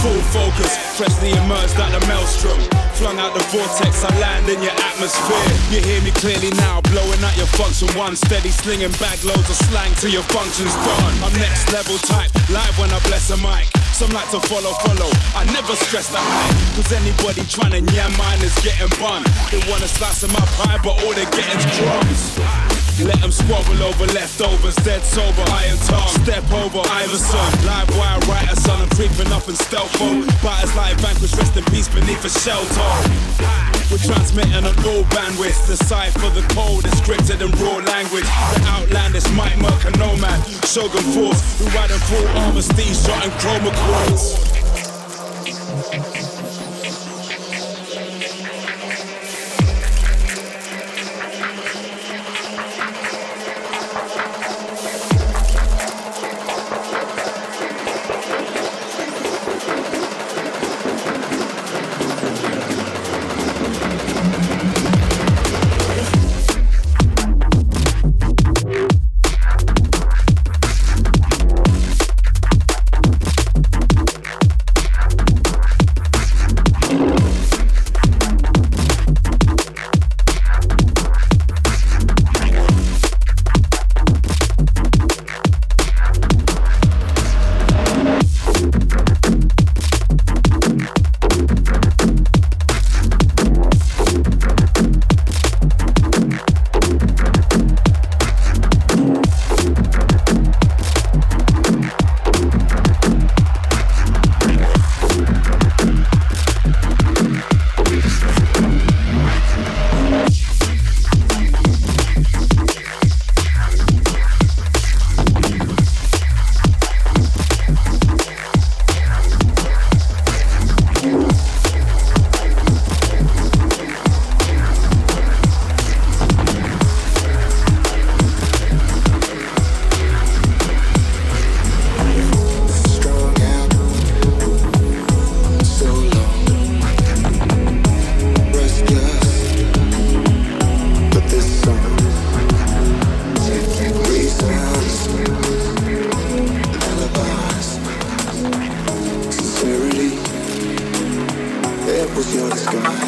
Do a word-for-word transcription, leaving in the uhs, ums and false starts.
Full focus, freshly emerged out the maelstrom. Flung out the vortex, I land in your atmosphere. You hear me clearly now, blowing out your function one. Steady slinging bag loads of slang till your function's done. I'm next level type, live when I bless a mic. Some like to follow, follow, I never stress the hype. Cause anybody trying to yam mine is getting bun. They wanna slice of my pie, but all they're getting's crumbs. Let them squabble over leftovers, dead sober, iron tongue. Step over Iverson, live wire writer son. I'm creeping up in stealth mode. Biters like vanquish, rest in peace beneath a shelter. We're transmitting on all bandwidth. The cipher, the code is scripted in raw language. The outlandish Mike Merc and Nomad, Shogun Force. We ride in full armor, Steve shot and chroma quartz. Was your disguise?